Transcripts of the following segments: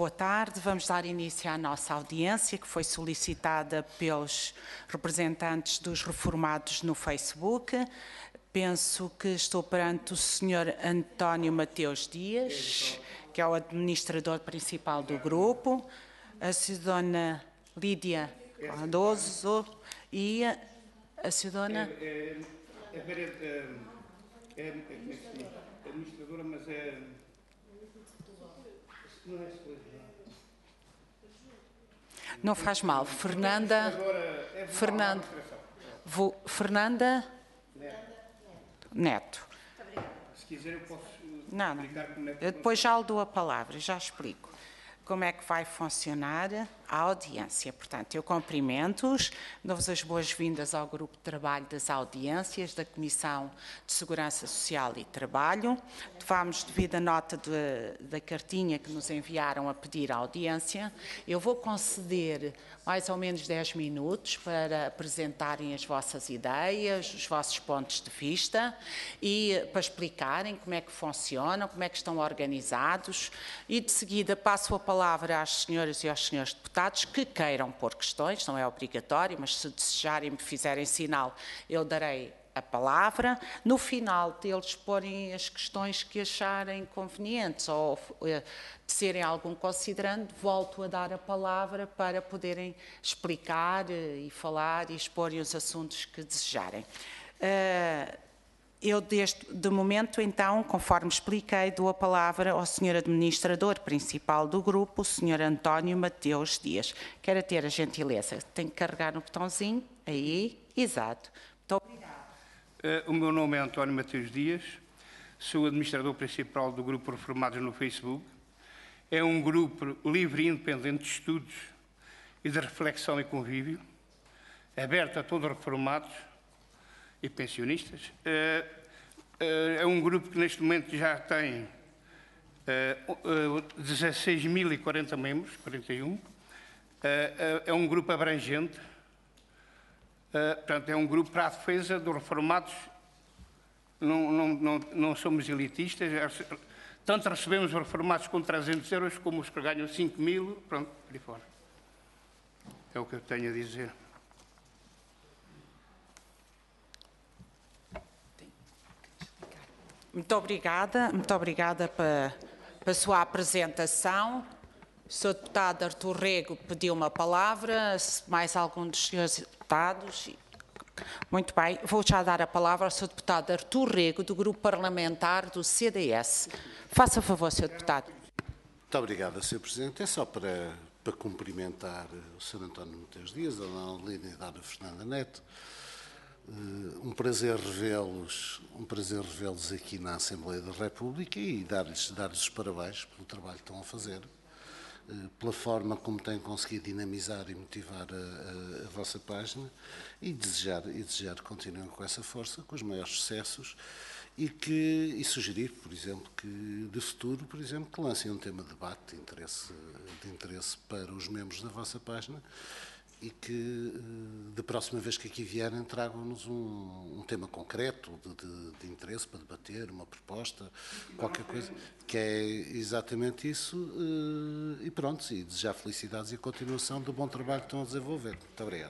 boa tarde. Vamos dar início à nossa audiência, que foi solicitada pelos representantes dos reformados no Facebook. Penso que estou perante o Sr. António Mateus Dias, que é o administrador principal do grupo, a Sra. Lídia Cardoso e a Sra. É administradora, mas é... Não é Não faz mal. Fernanda... Fernanda Neto. Se quiser eu posso explicar como é que... Eu depois já lhe dou a palavra, já explico como é que vai funcionar a audiência. Portanto, eu cumprimento-os, dou-vos as boas-vindas ao Grupo de Trabalho das Audiências da Comissão de Segurança Social e Trabalho. Tomamos devida nota da cartinha que nos enviaram a pedir a audiência. Eu vou conceder mais ou menos 10 minutos para apresentarem as vossas ideias, os vossos pontos de vista e para explicarem como é que funcionam, como é que estão organizados e, de seguida, passo a palavra às senhoras e aos senhores deputados que queiram pôr questões, não é obrigatório, mas se desejarem me fizerem sinal, eu darei a palavra. No final deles porem as questões que acharem convenientes ou serem algum considerando, volto a dar a palavra para poderem explicar e falar e exporem os assuntos que desejarem. Eu, de momento, então, conforme expliquei, dou a palavra ao Sr. Administrador Principal do Grupo, o Sr. António Mateus Dias. Quero ter a gentileza. Tenho que carregar no botãozinho. Aí, exato. Muito obrigada. O meu nome é António Mateus Dias, sou administrador principal do Grupo Reformados no Facebook. É um grupo livre e independente de estudos e de reflexão e convívio, aberto a todos os reformados e pensionistas. É um grupo que neste momento já tem 16.040 membros, 41. É um grupo abrangente. Portanto, é um grupo para a defesa dos reformados. Não somos elitistas. Tanto recebemos os reformados com 300 euros como os que ganham 5.000. Pronto, por aí fora. É o que eu tenho a dizer. Muito obrigada pela sua apresentação. O Sr. Deputado Artur Rego pediu uma palavra, mais algum dos senhores deputados? Muito bem, vou já dar a palavra ao Sr. Deputado Artur Rego, do Grupo Parlamentar do CDS. Faça favor, Sr. Deputado. Muito obrigado, Sr. Presidente. É só para cumprimentar o Sr. António Mateus Dias, a Dona Lídia e a Dona Fernanda Neto. Um prazer revê-los aqui na Assembleia da República e dar-lhes os parabéns pelo trabalho que estão a fazer, pela forma como têm conseguido dinamizar e motivar a vossa página e desejar que continuem com essa força, com os maiores sucessos e sugerir, por exemplo, que de futuro, por exemplo, que lancem um tema de debate de interesse para os membros da vossa página e que, da próxima vez que aqui vierem, tragam-nos um tema concreto de interesse para debater, uma proposta, qualquer coisa, que é exatamente isso. E pronto, e desejar felicidades e a continuação do bom trabalho que estão a desenvolver. Muito obrigado.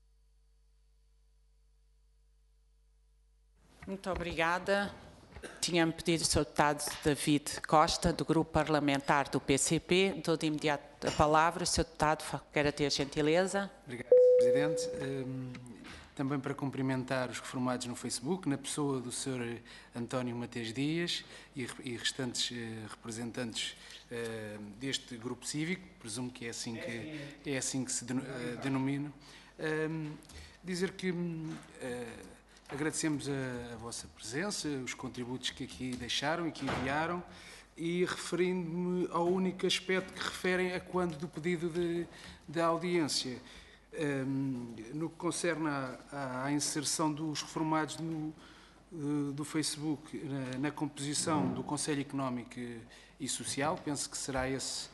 Muito obrigada. Tinha-me pedido o Sr. Deputado David Costa, do Grupo Parlamentar do PCP. Dou de imediato a palavra. Sr. Deputado, quer ter a gentileza. Obrigado, Presidente. Também para cumprimentar os reformados no Facebook, na pessoa do Sr. António Mateus Dias e restantes representantes deste grupo cívico, presumo que é assim que se denomina. Dizer que agradecemos a vossa presença, os contributos que aqui deixaram e que enviaram, e referindo-me ao único aspecto que referem a quando do pedido de audiência. No que concerne à inserção dos reformados do Facebook na composição do Conselho Económico e Social, penso que será esse,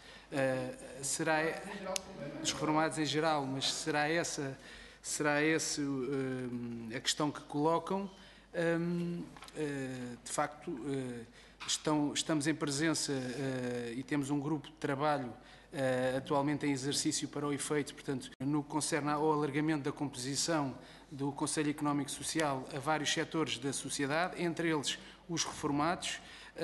dos reformados em geral, mas será essa a questão que colocam. De facto, estamos em presença e temos um grupo de trabalho atualmente em exercício para o efeito, portanto, no que concerne ao alargamento da composição do Conselho Económico e Social a vários setores da sociedade, entre eles os reformados.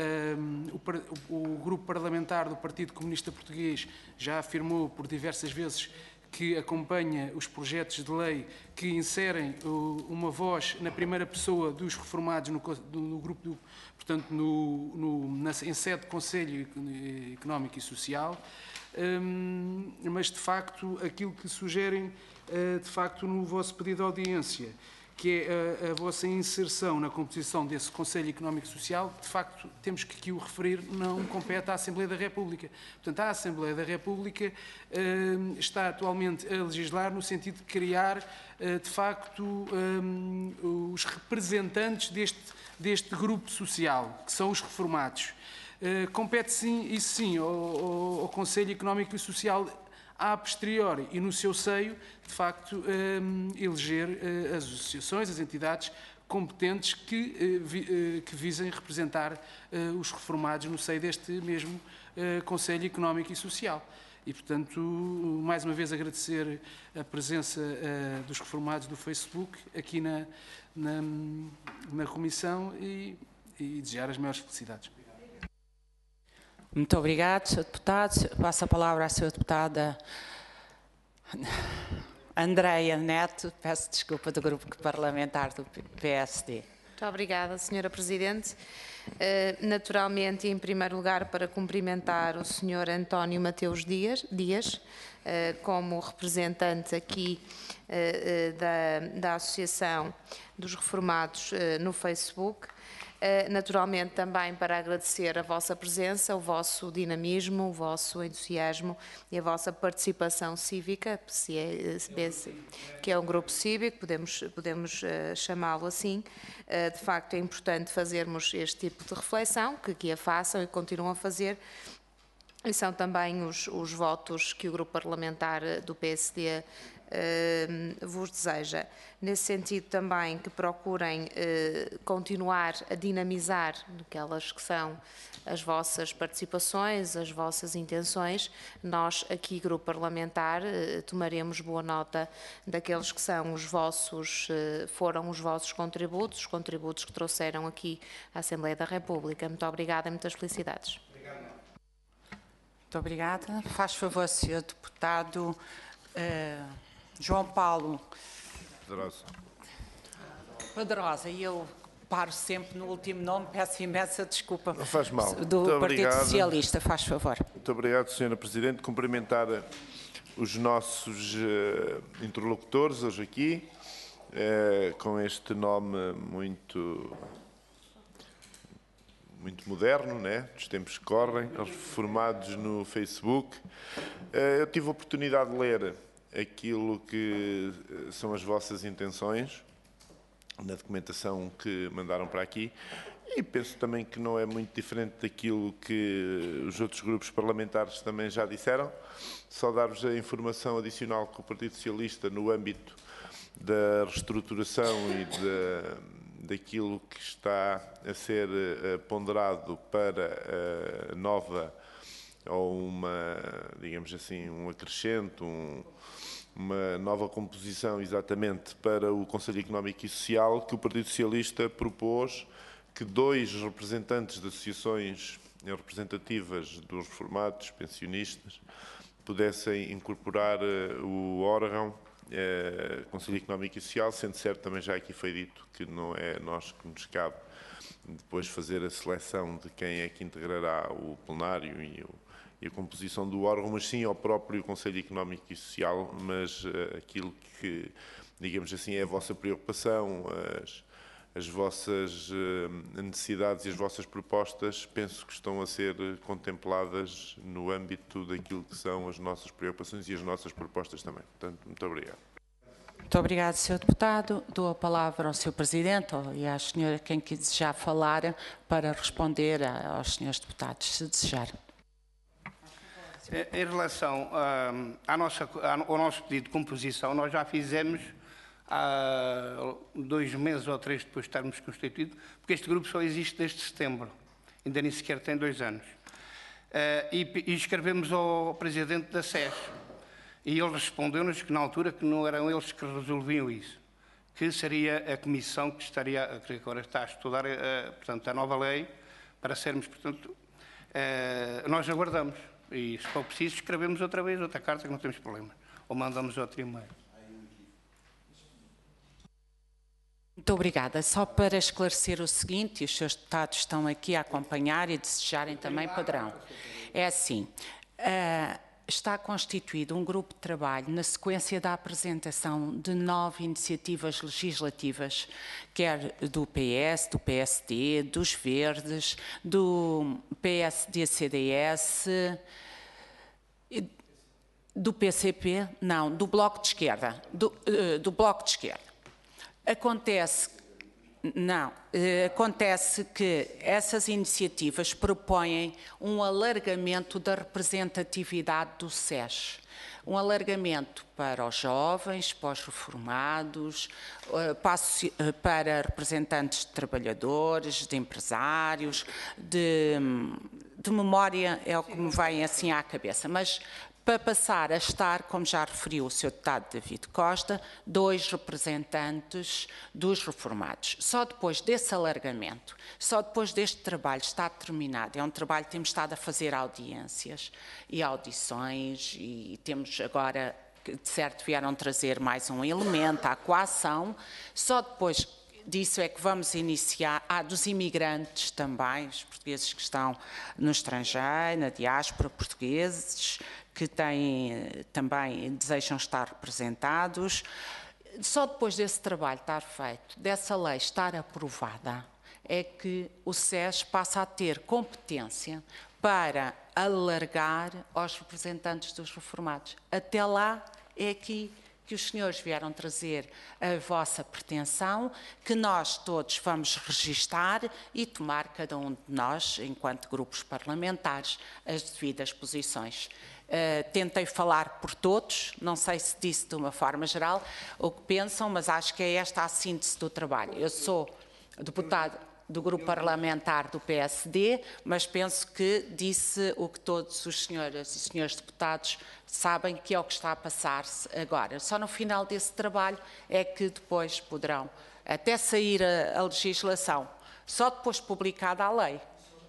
O grupo parlamentar do Partido Comunista Português já afirmou por diversas vezes que acompanha os projetos de lei que inserem uma voz na primeira pessoa dos reformados no grupo, portanto, em sede de Conselho Económico e Social, mas de facto aquilo que sugerem de facto no vosso pedido de audiência, que é a vossa inserção na composição desse Conselho Económico e Social, de facto, temos que aqui o referir, não compete à Assembleia da República. Portanto, a Assembleia da República está atualmente a legislar no sentido de criar, de facto, os representantes deste grupo social, que são os reformados. Compete sim, isso sim, ao Conselho Económico e Social a posteriori e no seu seio, de facto, eleger as associações, as entidades competentes que visem representar os reformados no seio deste mesmo Conselho Económico e Social. E, portanto, mais uma vez agradecer a presença dos reformados do Facebook aqui na Comissão e desejar as maiores felicidades. Muito obrigado, Sr. Deputado. Passo a palavra à Sra. Deputada Andreia Neto, peço desculpa, do Grupo Parlamentar do PSD. Muito obrigada, Sra. Presidente. Naturalmente, em primeiro lugar, para cumprimentar o Sr. António Mateus Dias, como representante aqui da Associação dos Reformados no Facebook. Naturalmente também para agradecer a vossa presença, o vosso dinamismo, o vosso entusiasmo e a vossa participação cívica, que é um grupo cívico, podemos chamá-lo assim. De facto é importante fazermos este tipo de reflexão, que aqui a façam e continuam a fazer. E são também os votos que o grupo parlamentar do PSD vos deseja. Nesse sentido também que procurem continuar a dinamizar aquelas que são as vossas participações, as vossas intenções. Nós aqui, grupo parlamentar, tomaremos boa nota daqueles que são foram os vossos contributos, os contributos que trouxeram aqui à Assembleia da República. Muito obrigada e muitas felicidades. Muito obrigada. Faz favor, Sr. Deputado João Paulo Pedrosa, e eu paro sempre no último nome, peço imensa desculpa. Não faz mal. Do Muito Partido obrigado. Socialista, faz favor. Muito obrigado, Sra. Presidente. Cumprimentar os nossos interlocutores hoje aqui, com este nome muito moderno, né? Dos tempos que correm, eles formados no Facebook. Eu tive a oportunidade de ler aquilo que são as vossas intenções na documentação que mandaram para aqui e penso também que não é muito diferente daquilo que os outros grupos parlamentares também já disseram. Só dar-vos a informação adicional que o Partido Socialista, no âmbito da reestruturação e daquilo que está a ser ponderado para a nova ou digamos assim, um acrescento, uma nova composição exatamente para o Conselho Económico e Social, que o Partido Socialista propôs que 2 representantes de associações representativas dos reformados, pensionistas, pudessem incorporar o órgão Conselho Económico e Social, sendo certo também já aqui foi dito que não é nós que nos cabe depois fazer a seleção de quem é que integrará o plenário e a composição do órgão, mas sim ao próprio Conselho Económico e Social, mas aquilo que, digamos assim, é a vossa preocupação, as vossas necessidades e as vossas propostas, penso que estão a ser contempladas no âmbito daquilo que são as nossas preocupações e as nossas propostas também. Portanto, muito obrigado. Muito obrigado, Sr. Deputado. Dou a palavra ao Sr. Presidente e à senhora quem desejar falar para responder aos senhores deputados, se desejar. Em relação ao nosso pedido de composição, nós já fizemos há 2 meses ou 3 depois de estarmos constituídos, porque este grupo só existe desde setembro, ainda nem sequer tem 2 anos. E escrevemos ao Presidente da SES. E ele respondeu-nos que na altura que não eram eles que resolviam isso, que seria a Comissão que agora está a estudar portanto, a nova lei para sermos, portanto, nós aguardamos. E se for preciso, escrevemos outra vez outra carta que não temos problema. Ou mandamos outro e-mail. Muito obrigada. Só para esclarecer o seguinte, e os seus deputados estão aqui a acompanhar e desejarem também poderão. É assim, está constituído um grupo de trabalho na sequência da apresentação de 9 iniciativas legislativas, quer do PS, do PSD, dos Verdes, do PSD-CDS, do PCP, não, do Bloco de Esquerda, do Bloco de Esquerda. Acontece que essas iniciativas propõem um alargamento da representatividade do SES. Um alargamento para os jovens, para os reformados, para representantes de trabalhadores, de empresários, de memória é o que me vem assim à cabeça, mas para passar a estar, como já referiu o Sr. Deputado David Costa, 2 representantes dos reformados. Só depois desse alargamento, só depois deste trabalho estar terminado, é um trabalho que temos estado a fazer audiências e audições e temos agora, de certo, vieram trazer mais um elemento, a coação, só depois disso é que vamos iniciar, dos imigrantes também, os portugueses que estão no estrangeiro, na diáspora, portugueses, que também desejam estar representados. Só depois desse trabalho estar feito, dessa lei estar aprovada, é que o SES passa a ter competência para alargar aos representantes dos reformados. Até lá é aqui que os senhores vieram trazer a vossa pretensão, que nós todos vamos registar e tomar cada um de nós, enquanto grupos parlamentares, as devidas posições. Tentei falar por todos, não sei se disse de uma forma geral o que pensam, mas acho que é esta a síntese do trabalho. Eu sou deputado do grupo parlamentar do PSD, mas penso que disse o que todos os senhoras e senhores deputados sabem que é o que está a passar-se agora. Só no final desse trabalho é que depois poderão, até sair a legislação, só depois publicada a lei.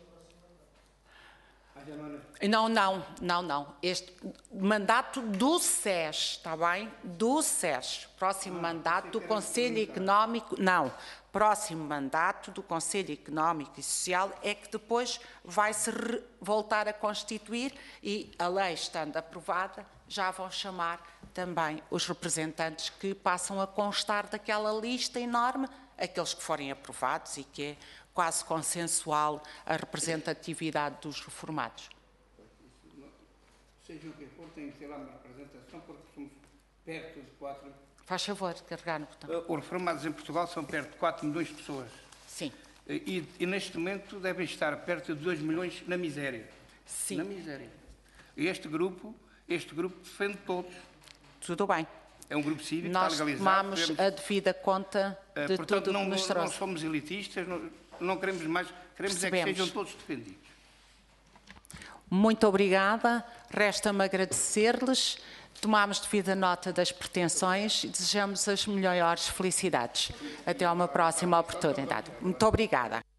Não. Este mandato do SES, está bem? Do SES. Próximo mandato do Conselho Económico, não. Próximo mandato do Conselho Económico e Social é que depois vai-se voltar a constituir e a lei estando aprovada já vão chamar também os representantes que passam a constar daquela lista enorme, aqueles que forem aprovados e que é quase consensual a representatividade dos reformados. Seja o que for, tem que ter lá uma representação, porque somos perto de 4... Faz favor de carregar no botão. Os reformados em Portugal são perto de 4 milhões de pessoas. Sim. E neste momento devem estar perto de 2 milhões na miséria. Sim. Na miséria. E este grupo defende todos. Tudo bem. É um grupo cívico, nós está legalizado. Nós tomamos a devida conta de portanto, tudo o que nos trouxe. Não somos elitistas, não queremos mais, queremos é que sejam todos defendidos. Muito obrigada, resta-me agradecer-lhes, tomamos devida nota das pretensões e desejamos as melhores felicidades. Até a uma próxima oportunidade. Muito obrigada.